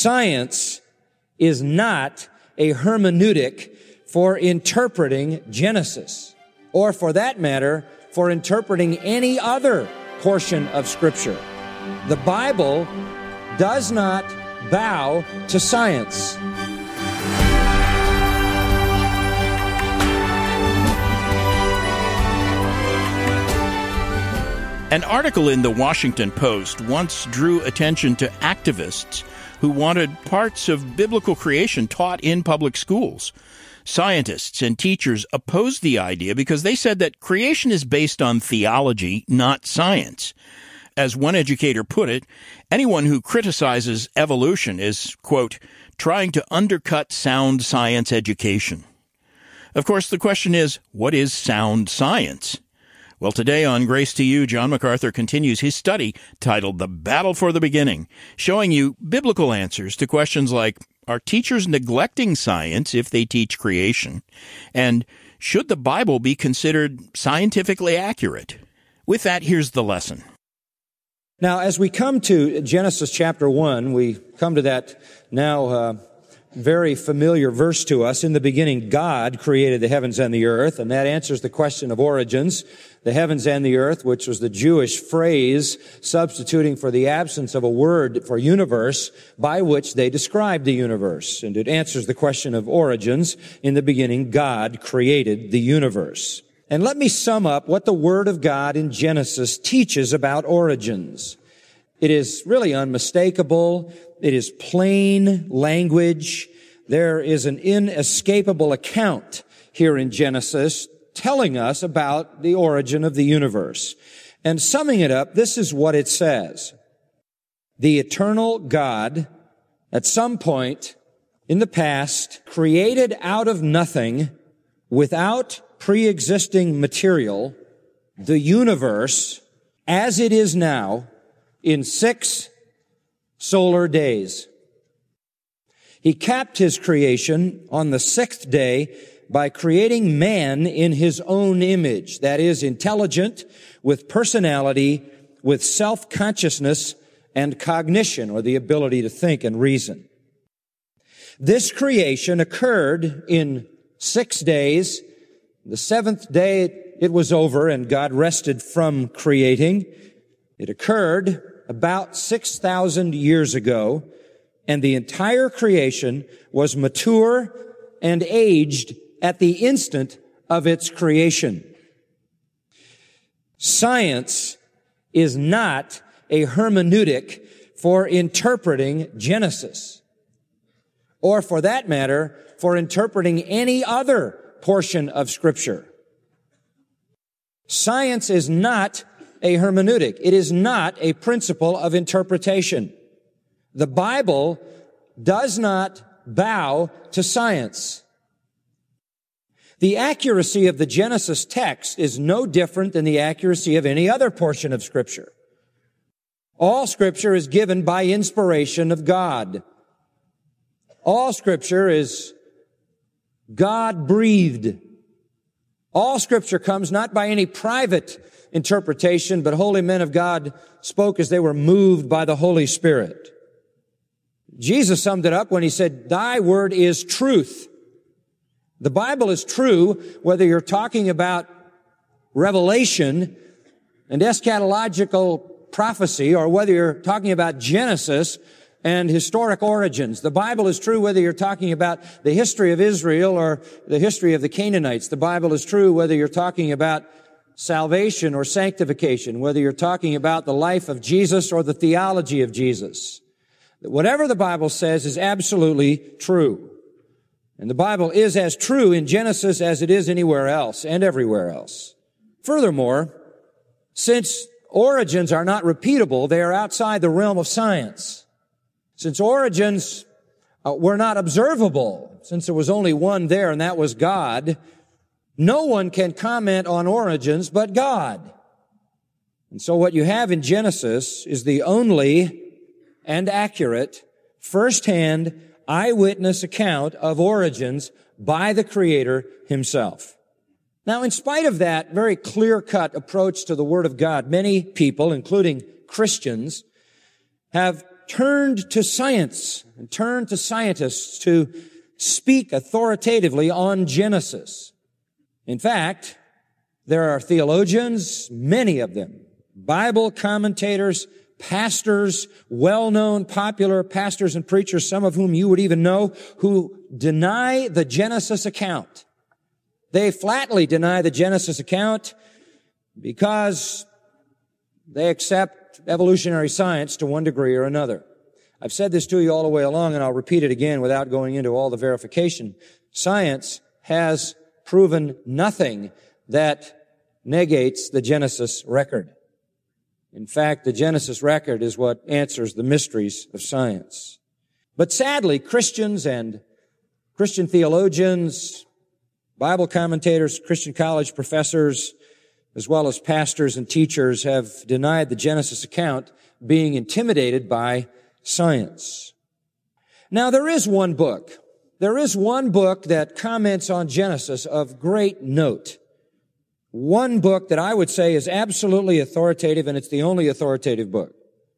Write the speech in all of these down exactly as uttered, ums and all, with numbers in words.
Science is not a hermeneutic for interpreting Genesis, or for that matter, for interpreting any other portion of Scripture. The Bible does not bow to science. An article in the Washington Post once drew attention to activists who wanted parts of biblical creation taught in public schools. Scientists and teachers opposed the idea because they said that creation is based on theology, not science. As one educator put it, anyone who criticizes evolution is, quote, trying to undercut sound science education. Of course, the question is, what is sound science? Well, today on Grace to You, John MacArthur continues his study titled The Battle for the Beginning, showing you biblical answers to questions like, are teachers neglecting science if they teach creation? And should the Bible be considered scientifically accurate? With that, here's the lesson. Now, as we come to Genesis chapter one, we come to that now uh, very familiar verse to us. In the beginning, God created the heavens and the earth, and that answers the question of origins. The heavens and the earth, which was the Jewish phrase substituting for the absence of a word for universe by which they described the universe. And it answers the question of origins. In the beginning, God created the universe. And let me sum up what the Word of God in Genesis teaches about origins. It is really unmistakable. It is plain language. There is an inescapable account here in Genesis telling us about the origin of the universe. And summing it up, this is what it says. The eternal God, at some point in the past, created out of nothing, without pre-existing material, the universe as it is now in six solar days. He capped his creation on the sixth day by creating man in his own image, that is, intelligent, with personality, with self-consciousness and cognition, or the ability to think and reason. This creation occurred in six days. The seventh day it was over and God rested from creating. It occurred about six thousand years ago, and the entire creation was mature and aged at the instant of its creation. Science is not a hermeneutic for interpreting Genesis, or for that matter, for interpreting any other portion of Scripture. Science is not a hermeneutic. It is not a principle of interpretation. The Bible does not bow to science. The accuracy of the Genesis text is no different than the accuracy of any other portion of Scripture. All Scripture is given by inspiration of God. All Scripture is God-breathed. All Scripture comes not by any private interpretation, but holy men of God spoke as they were moved by the Holy Spirit. Jesus summed it up when he said, "Thy word is truth." The Bible is true whether you're talking about revelation and eschatological prophecy, or whether you're talking about Genesis and historic origins. The Bible is true whether you're talking about the history of Israel or the history of the Canaanites. The Bible is true whether you're talking about salvation or sanctification, whether you're talking about the life of Jesus or the theology of Jesus. Whatever the Bible says is absolutely true. And the Bible is as true in Genesis as it is anywhere else and everywhere else. Furthermore, since origins are not repeatable, they are outside the realm of science. Since origins uh, were not observable, since there was only one there and that was God, no one can comment on origins but God. And so what you have in Genesis is the only and accurate, first-hand, eyewitness account of origins by the Creator himself. Now, in spite of that very clear-cut approach to the Word of God, many people, including Christians, have turned to science and turned to scientists to speak authoritatively on Genesis. In fact, there are theologians, many of them, Bible commentators, pastors, well-known popular pastors and preachers, some of whom you would even know, who deny the Genesis account. They flatly deny the Genesis account because they accept evolutionary science to one degree or another. I've said this to you all the way along, and I'll repeat it again without going into all the verification. Science has proven nothing that negates the Genesis record. In fact, the Genesis record is what answers the mysteries of science. But sadly, Christians and Christian theologians, Bible commentators, Christian college professors, as well as pastors and teachers have denied the Genesis account, being intimidated by science. Now, there is one book. There is one book that comments on Genesis of great note. One book that I would say is absolutely authoritative, and it's the only authoritative book.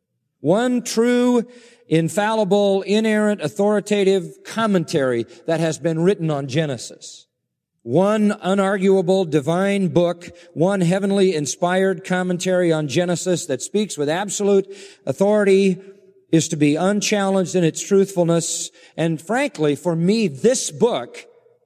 One true, infallible, inerrant, authoritative commentary that has been written on Genesis. One unarguable divine book, one heavenly inspired commentary on Genesis that speaks with absolute authority, is to be unchallenged in its truthfulness. And frankly, for me, this book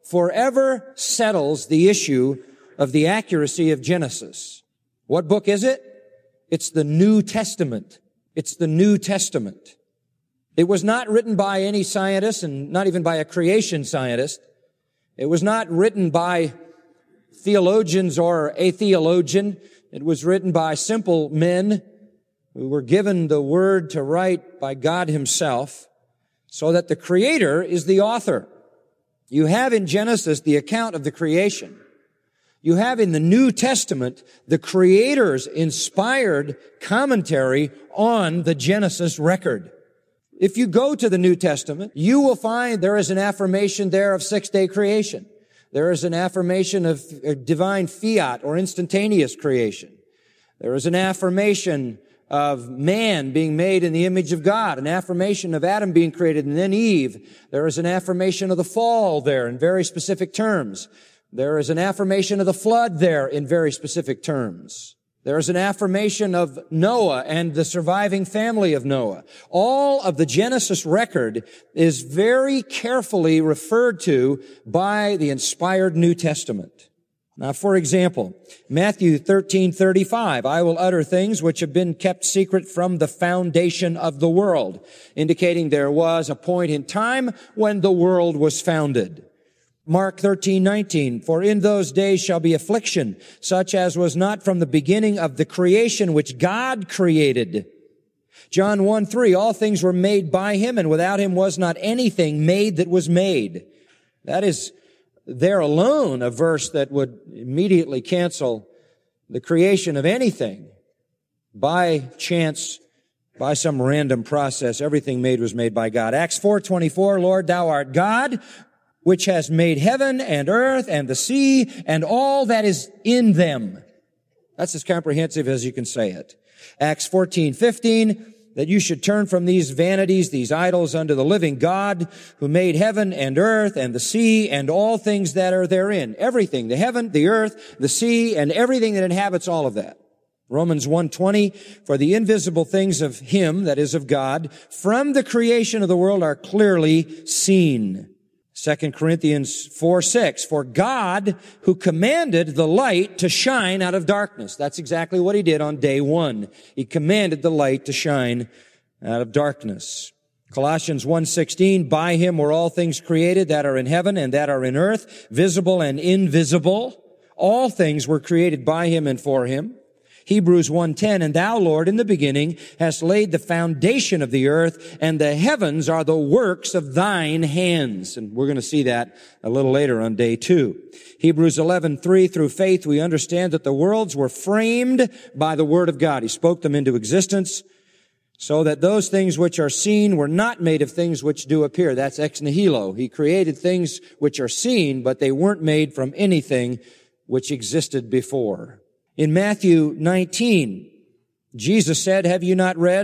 forever settles the issue of the accuracy of Genesis. What book is it? It's the New Testament. It's the New Testament. It was not written by any scientist, and not even by a creation scientist. It was not written by theologians or a theologian. It was written by simple men who were given the word to write by God himself, so that the Creator is the author. You have in Genesis the account of the creation. You have in the New Testament the Creator's inspired commentary on the Genesis record. If you go to the New Testament, you will find there is an affirmation there of six-day creation. There is an affirmation of divine fiat or instantaneous creation. There is an affirmation of man being made in the image of God, an affirmation of Adam being created and then Eve. There is an affirmation of the fall there in very specific terms. There is an affirmation of the flood there in very specific terms. There is an affirmation of Noah and the surviving family of Noah. All of the Genesis record is very carefully referred to by the inspired New Testament. Now, for example, Matthew thirteen thirty-five, I will utter things which have been kept secret from the foundation of the world, indicating there was a point in time when the world was founded. Mark thirteen nineteen, for in those days shall be affliction, such as was not from the beginning of the creation which God created. John one three, all things were made by him, and without him was not anything made that was made. That is there alone a verse that would immediately cancel the creation of anything by chance, by some random process. Everything made was made by God. Acts four twenty-four, Lord, thou art God, which has made heaven and earth and the sea and all that is in them. That's as comprehensive as you can say it. Acts fourteen fifteen, that you should turn from these vanities, these idols, unto the living God, who made heaven and earth and the sea and all things that are therein. Everything, the heaven, the earth, the sea, and everything that inhabits all of that. Romans one twenty, for the invisible things of him, that is of God, from the creation of the world are clearly seen. Second Corinthians four six, for God who commanded the light to shine out of darkness. That's exactly what he did on day one. He commanded the light to shine out of darkness. Colossians one sixteen, by him were all things created that are in heaven and that are in earth, visible and invisible. All things were created by him and for him. Hebrews one ten, and thou, Lord, in the beginning hast laid the foundation of the earth, and the heavens are the works of thine hands. And we're going to see that a little later on day two. Hebrews eleven three, through faith we understand that the worlds were framed by the word of God. He spoke them into existence, so that those things which are seen were not made of things which do appear. That's ex nihilo. He created things which are seen, but they weren't made from anything which existed before. In Matthew nineteen, Jesus said, have you not read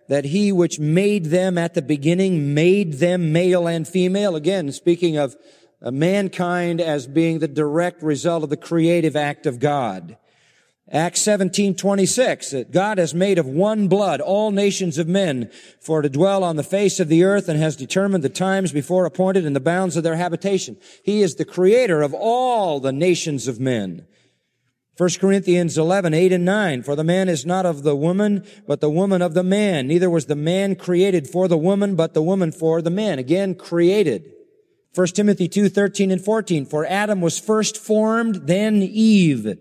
that he which made them at the beginning made them male and female. Again, speaking of uh, mankind as being the direct result of the creative act of God. Acts seventeen twenty-six, that God has made of one blood all nations of men for to dwell on the face of the earth, and has determined the times before appointed and the bounds of their habitation. He is the creator of all the nations of men. First Corinthians eleven, eight and nine, for the man is not of the woman, but the woman of the man. Neither was the man created for the woman, but the woman for the man. Again, created. First Timothy two, thirteen and fourteen, for Adam was first formed, then Eve.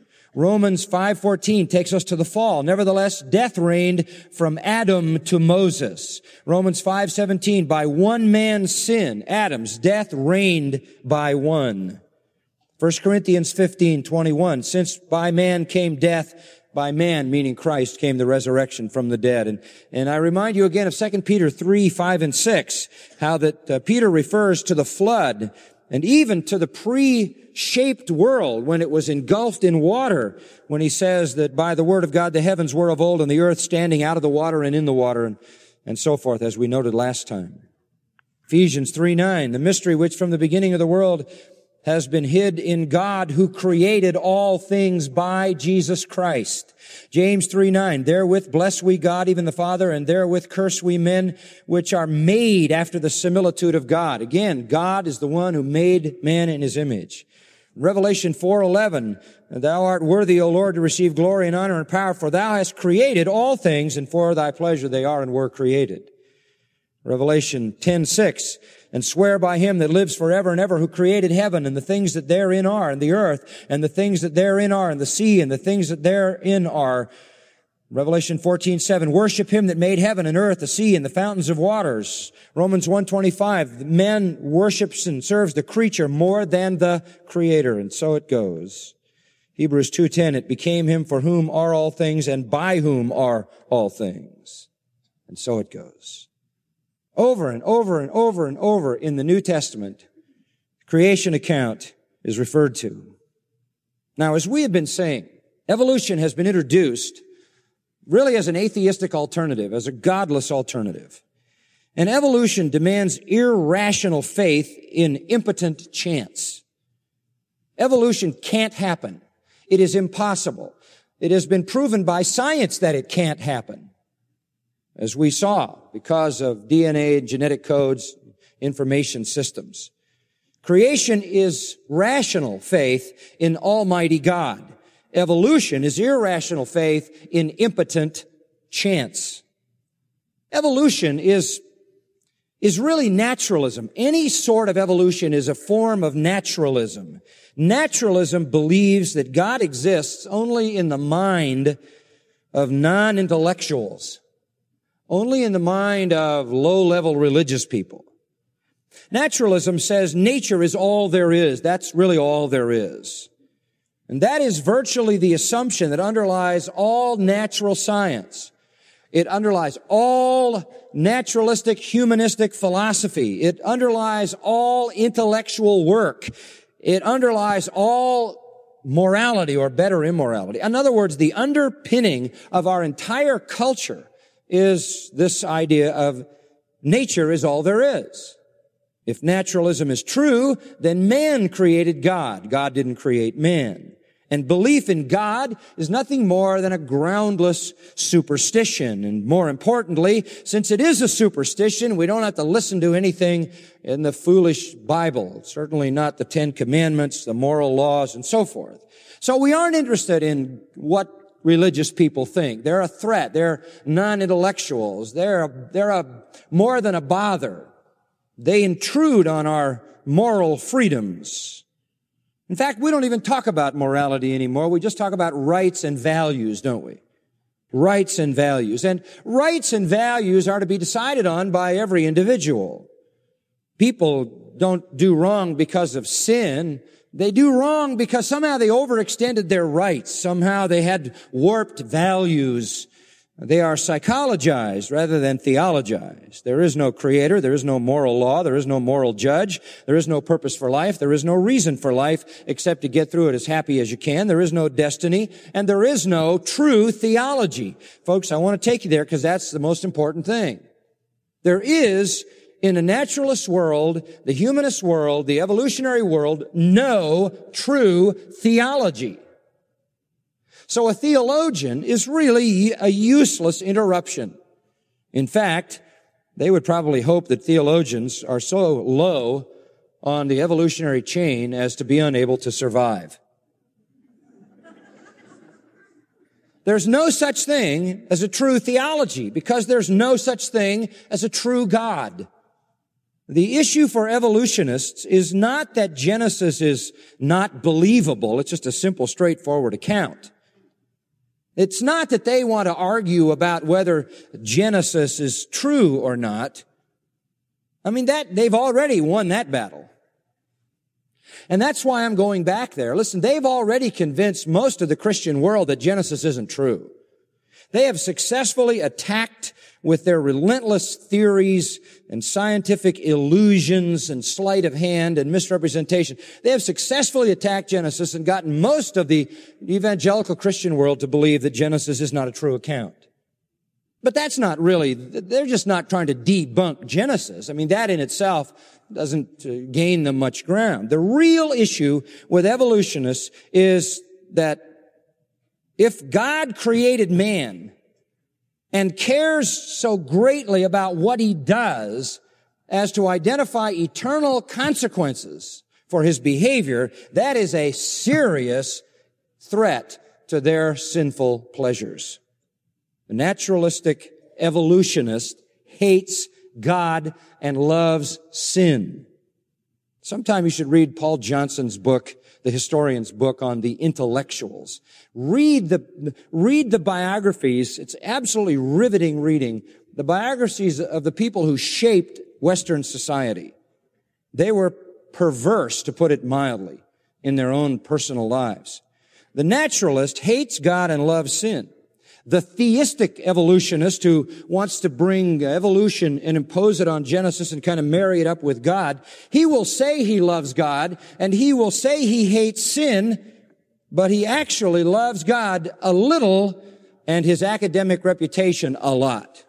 Romans five fourteen takes us to the fall. Nevertheless, death reigned from Adam to Moses. Romans five seventeen, by one man's sin, Adam's, death reigned by one. First Corinthians fifteen twenty-one, since by man came death, by man, meaning Christ, came the resurrection from the dead. And, and I remind you again of Second Peter three, five and six, how that uh, Peter refers to the flood and even to the pre-shaped world when it was engulfed in water, when he says that by the word of God the heavens were of old and the earth standing out of the water and in the water, and, and so forth, as we noted last time. Ephesians three nine, the mystery which from the beginning of the world has been hid in God who created all things by Jesus Christ. James three nine, therewith bless we God, even the Father, and therewith curse we men, which are made after the similitude of God. Again, God is the one who made man in his image. Revelation four eleven, thou art worthy, O Lord, to receive glory and honor and power, for thou hast created all things, and for thy pleasure they are and were created. Revelation ten six, and swear by him that lives forever and ever, who created heaven and the things that therein are, and the earth and the things that therein are, and the sea and the things that therein are. Revelation fourteen seven, worship him that made heaven and earth, the sea and the fountains of waters. Romans one twenty-five, man worships and serves the creature more than the creator, and so it goes. Hebrews two ten, it became him for whom are all things and by whom are all things. And so it goes. Over and over and over and over in the New Testament, creation account is referred to. Now, as we have been saying, evolution has been introduced really as an atheistic alternative, as a godless alternative. And evolution demands irrational faith in impotent chance. Evolution can't happen. It is impossible. It has been proven by science that it can't happen. As we saw, because of D N A, genetic codes, information systems. Creation is rational faith in Almighty God. Evolution is irrational faith in impotent chance. Evolution is, is really naturalism. Any sort of evolution is a form of naturalism. Naturalism believes that God exists only in the mind of non-intellectuals. Only in the mind of low-level religious people. Naturalism says nature is all there is. That's really all there is. And that is virtually the assumption that underlies all natural science. It underlies all naturalistic, humanistic philosophy. It underlies all intellectual work. It underlies all morality, or better, immorality. In other words, the underpinning of our entire culture is this idea of nature is all there is. If naturalism is true, then man created God. God didn't create man. And belief in God is nothing more than a groundless superstition. And more importantly, since it is a superstition, we don't have to listen to anything in the foolish Bible. Certainly not the Ten Commandments, the moral laws, and so forth. So we aren't interested in what religious people think. They're a threat. They're non-intellectuals. They're a, they're a more than a bother. They intrude on our moral freedoms. In fact, we don't even talk about morality anymore. We just talk about rights and values, don't we? Rights and values. And rights and values are to be decided on by every individual. People don't do wrong because of sin. They do wrong because somehow they overextended their rights. Somehow they had warped values. They are psychologized rather than theologized. There is no creator. There is no moral law. There is no moral judge. There is no purpose for life. There is no reason for life except to get through it as happy as you can. There is no destiny, and there is no true theology. Folks, I want to take you there because that's the most important thing. There is, in a naturalist world, the humanist world, the evolutionary world, no true theology. So a theologian is really a useless interruption. In fact, they would probably hope that theologians are so low on the evolutionary chain as to be unable to survive. There's no such thing as a true theology because there's no such thing as a true God. The issue for evolutionists is not that Genesis is not believable. It's just a simple, straightforward account. It's not that they want to argue about whether Genesis is true or not. I mean, that, they've already won that battle. And that's why I'm going back there. Listen, they've already convinced most of the Christian world that Genesis isn't true. They have successfully attacked with their relentless theories and scientific illusions and sleight of hand and misrepresentation. They have successfully attacked Genesis and gotten most of the evangelical Christian world to believe that Genesis is not a true account. But that's not really, they're just not trying to debunk Genesis. I mean, that in itself doesn't gain them much ground. The real issue with evolutionists is that if God created man and cares so greatly about what he does as to identify eternal consequences for his behavior, that is a serious threat to their sinful pleasures. The naturalistic evolutionist hates God and loves sin. Sometime you should read Paul Johnson's book, the historian's book on the intellectuals. Read the, read the biographies. It's absolutely riveting reading. The biographies of the people who shaped Western society. They were perverse, to put it mildly, in their own personal lives. The naturalist hates God and loves sin. The theistic evolutionist who wants to bring evolution and impose it on Genesis and kind of marry it up with God, he will say he loves God and he will say he hates sin, but he actually loves God a little and his academic reputation a lot.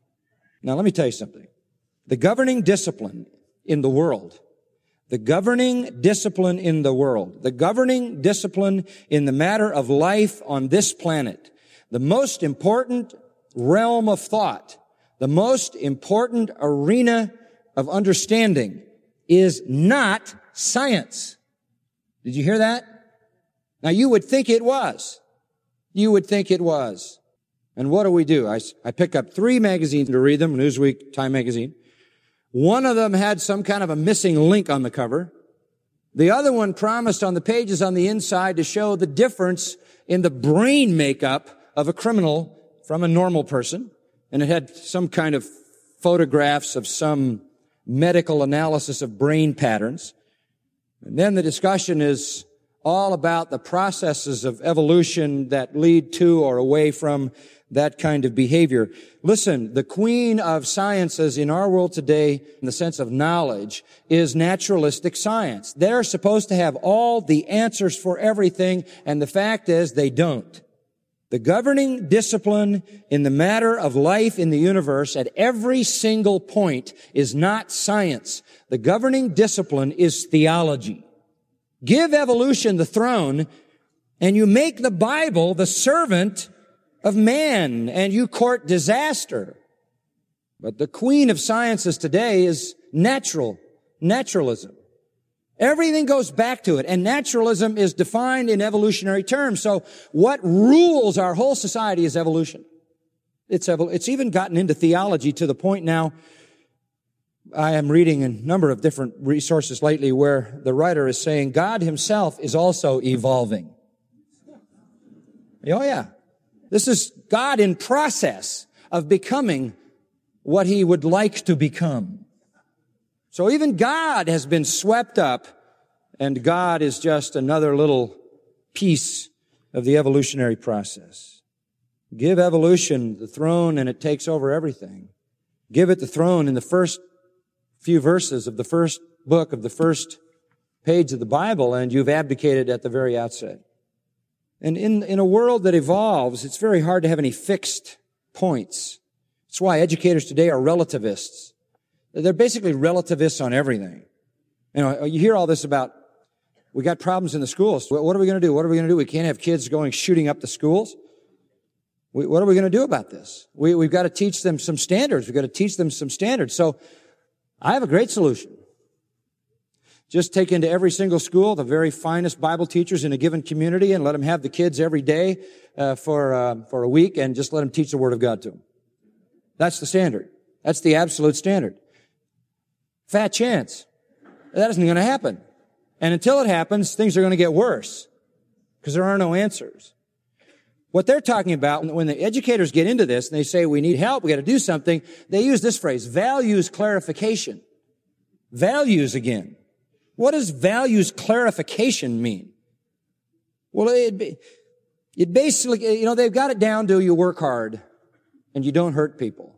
Now let me tell you something. The governing discipline in the world, the governing discipline in the world, the governing discipline in the matter of life on this planet, the most important realm of thought, the most important arena of understanding is not science. Did you hear that? Now you would think it was. You would think it was. And what do we do? I, I pick up three magazines to read them, Newsweek, Time Magazine. One of them had some kind of a missing link on the cover. The other one promised on the pages on the inside to show the difference in the brain makeup of a criminal from a normal person, and it had some kind of photographs of some medical analysis of brain patterns. And then the discussion is all about the processes of evolution that lead to or away from that kind of behavior. Listen, the queen of sciences in our world today, in the sense of knowledge, is naturalistic science. They're supposed to have all the answers for everything, and the fact is they don't. The governing discipline in the matter of life in the universe at every single point is not science. The governing discipline is theology. Give evolution the throne, and you make the Bible the servant of man, and you court disaster. But the queen of sciences today is natural, naturalism. Everything goes back to it, and naturalism is defined in evolutionary terms. So what rules our whole society is evolution. It's, evol- it's even gotten into theology to the point now, I am reading a number of different resources lately where the writer is saying God himself is also evolving. Oh yeah. This is God in process of becoming what he would like to become. So even God has been swept up, and God is just another little piece of the evolutionary process. Give evolution the throne and it takes over everything. Give it the throne in the first few verses of the first book of the first page of the Bible, and you've abdicated at the very outset. And in, in a world that evolves, it's very hard to have any fixed points. That's why educators today are relativists. They're basically relativists on everything. You know, you hear all this about, we got problems in the schools. What are we going to do? What are we going to do? We can't have kids going shooting up the schools. We, what are we going to do about this? We, we've got to teach them some standards. We've got to teach them some standards. So I have a great solution. Just take into every single school the very finest Bible teachers in a given community and let them have the kids every day uh, for uh, for a week and just let them teach the Word of God to them. That's the standard. That's the absolute standard. Fat chance. That isn't going to happen. And until it happens, things are going to get worse because there are no answers. What they're talking about, when the educators get into this and they say, we need help, we got to do something, they use this phrase, values clarification. Values again. What does values clarification mean? Well, it, it basically, you know, they've got it down to you work hard and you don't hurt people.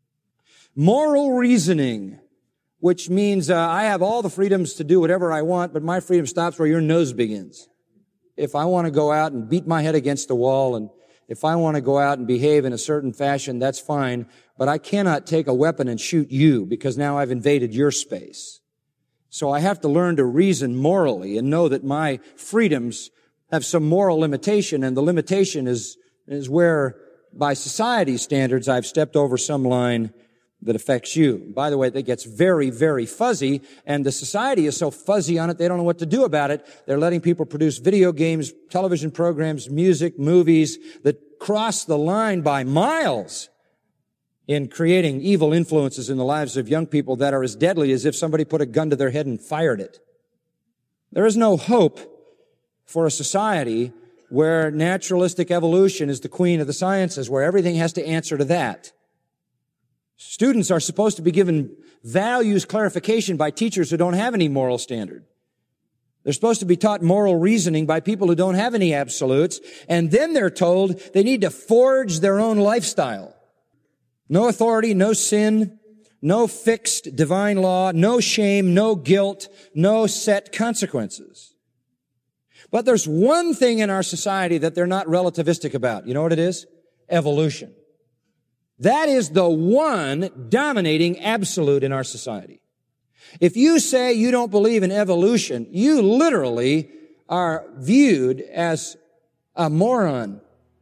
Moral reasoning, which means uh, I have all the freedoms to do whatever I want, but my freedom stops where your nose begins. If I want to go out and beat my head against the wall, and if I want to go out and behave in a certain fashion, that's fine, but I cannot take a weapon and shoot you because now I've invaded your space. So I have to learn to reason morally and know that my freedoms have some moral limitation, and the limitation is, is where, by society's standards, I've stepped over some line that affects you. By the way, that gets very, very fuzzy, and the society is so fuzzy on it, they don't know what to do about it. They're letting people produce video games, television programs, music, movies that cross the line by miles in creating evil influences in the lives of young people that are as deadly as if somebody put a gun to their head and fired it. There is no hope for a society where naturalistic evolution is the queen of the sciences, where everything has to answer to that. Students are supposed to be given values clarification by teachers who don't have any moral standard. They're supposed to be taught moral reasoning by people who don't have any absolutes, and then they're told they need to forge their own lifestyle. No authority, no sin, no fixed divine law, no shame, no guilt, no set consequences. But there's one thing in our society that they're not relativistic about. You know what it is? Evolution. That is the one dominating absolute in our society. If you say you don't believe in evolution, you literally are viewed as a moron.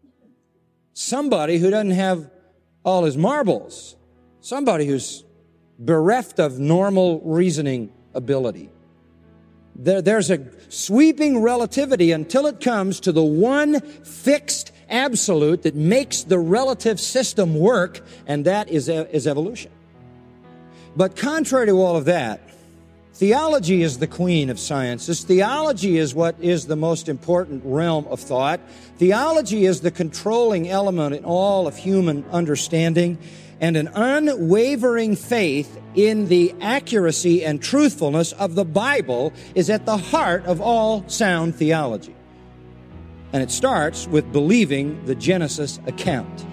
Somebody who doesn't have all his marbles. Somebody who's bereft of normal reasoning ability. There, there's a sweeping relativity until it comes to the one fixed absolute that makes the relative system work, and that is, is evolution. But contrary to all of that, theology is the queen of sciences. Theology is what is the most important realm of thought. Theology is the controlling element in all of human understanding, and an unwavering faith in the accuracy and truthfulness of the Bible is at the heart of all sound theology. And it starts with believing the Genesis account.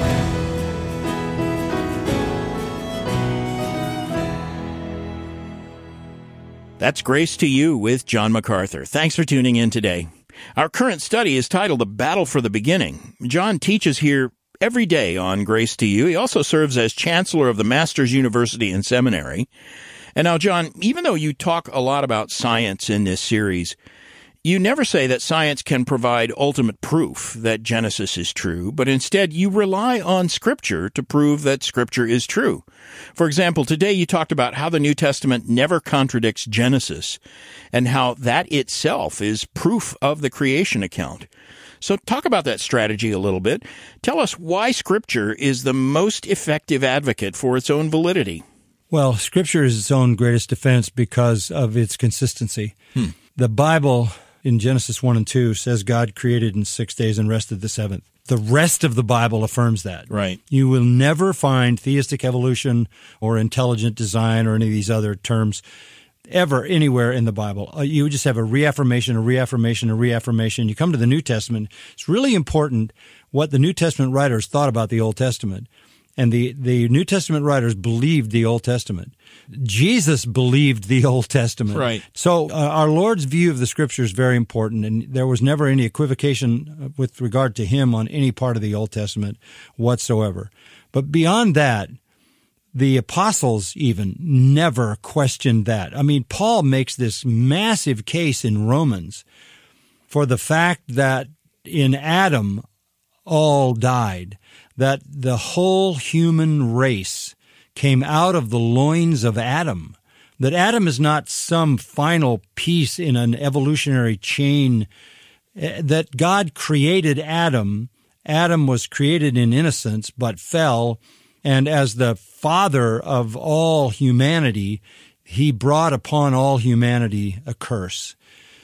That's Grace to You with John MacArthur. Thanks for tuning in today. Our current study is titled The Battle for the Beginning. John teaches here every day on Grace to You. He also serves as Chancellor of the Masters University and Seminary. And now, John, even though you talk a lot about science in this series, you never say that science can provide ultimate proof that Genesis is true, but instead you rely on Scripture to prove that Scripture is true. For example, today you talked about how the New Testament never contradicts Genesis and how that itself is proof of the creation account. So talk about that strategy a little bit. Tell us why Scripture is the most effective advocate for its own validity. Well, Scripture is its own greatest defense because of its consistency. Hmm. The Bible in Genesis one and two says God created in six days and rested the seventh. The rest of the Bible affirms that. Right. You will never find theistic evolution or intelligent design or any of these other terms ever anywhere in the Bible. Uh, you just have a reaffirmation, a reaffirmation, a reaffirmation. You come to the New Testament, it's really important what the New Testament writers thought about the Old Testament. And the, the New Testament writers believed the Old Testament. Jesus believed the Old Testament. Right. So uh, our Lord's view of the Scripture is very important, and there was never any equivocation with regard to him on any part of the Old Testament whatsoever. But beyond that, the apostles even never questioned that. I mean, Paul makes this massive case in Romans for the fact that in Adam all died, that the whole human race came out of the loins of Adam, that Adam is not some final piece in an evolutionary chain, that God created Adam. Adam was created in innocence but fell, and as the father of all humanity, he brought upon all humanity a curse.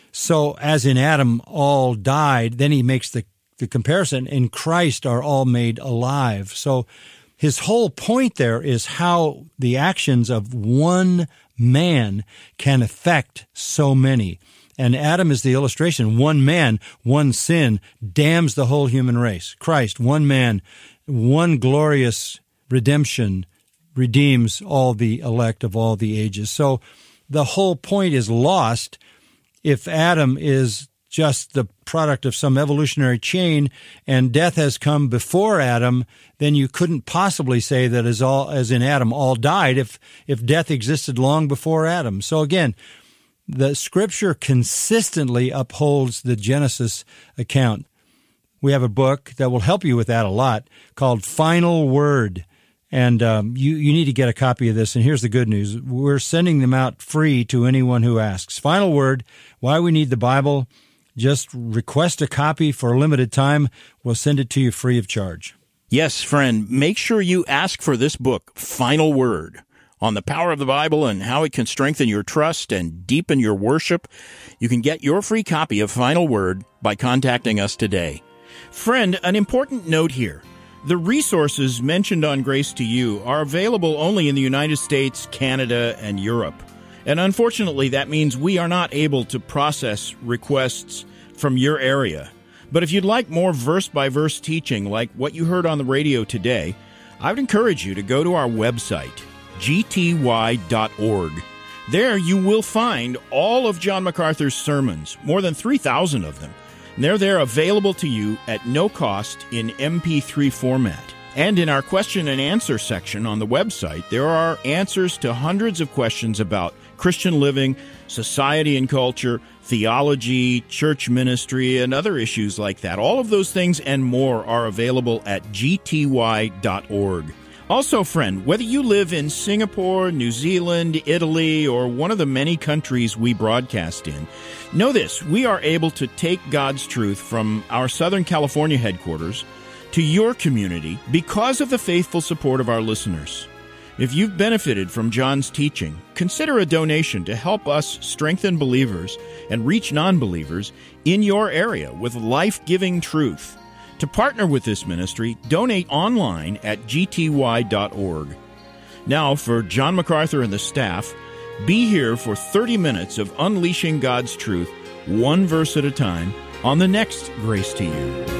So as in Adam all died, then he makes the The comparison, in Christ are all made alive. So his whole point there is how the actions of one man can affect so many. And Adam is the illustration. One man, one sin damns the whole human race. Christ, one man, one glorious redemption redeems all the elect of all the ages. So the whole point is lost if Adam is just the product of some evolutionary chain and death has come before Adam, then you couldn't possibly say that as all as in Adam all died if if death existed long before Adam. So again, the Scripture consistently upholds the Genesis account. We have a book that will help you with that a lot called Final Word. And um, you, you need to get a copy of this. And here's the good news. We're sending them out free to anyone who asks. Final Word, Why We Need the Bible. Just request a copy for a limited time. We'll send it to you free of charge. Yes, friend, make sure you ask for this book, Final Word, on the power of the Bible and how it can strengthen your trust and deepen your worship. You can get your free copy of Final Word by contacting us today. Friend, an important note here. The resources mentioned on Grace to You are available only in the United States, Canada, and Europe. And unfortunately, that means we are not able to process requests from your area. But if you'd like more verse-by-verse teaching like what you heard on the radio today, I would encourage you to go to our website, g t y dot org. There you will find all of John MacArthur's sermons, more than three thousand of them. And they're there available to you at no cost in M P three format. And in our question and answer section on the website, there are answers to hundreds of questions about Christian living, society and culture, theology, church ministry, and other issues like that. All of those things and more are available at g t y dot org. Also, friend, whether you live in Singapore, New Zealand, Italy, or one of the many countries we broadcast in, know this, we are able to take God's truth from our Southern California headquarters to your community because of the faithful support of our listeners. If you've benefited from John's teaching, consider a donation to help us strengthen believers and reach non-believers in your area with life-giving truth. To partner with this ministry, donate online at g t y dot org. Now, for John MacArthur and the staff, be here for thirty minutes of unleashing God's truth, one verse at a time, on the next Grace to You.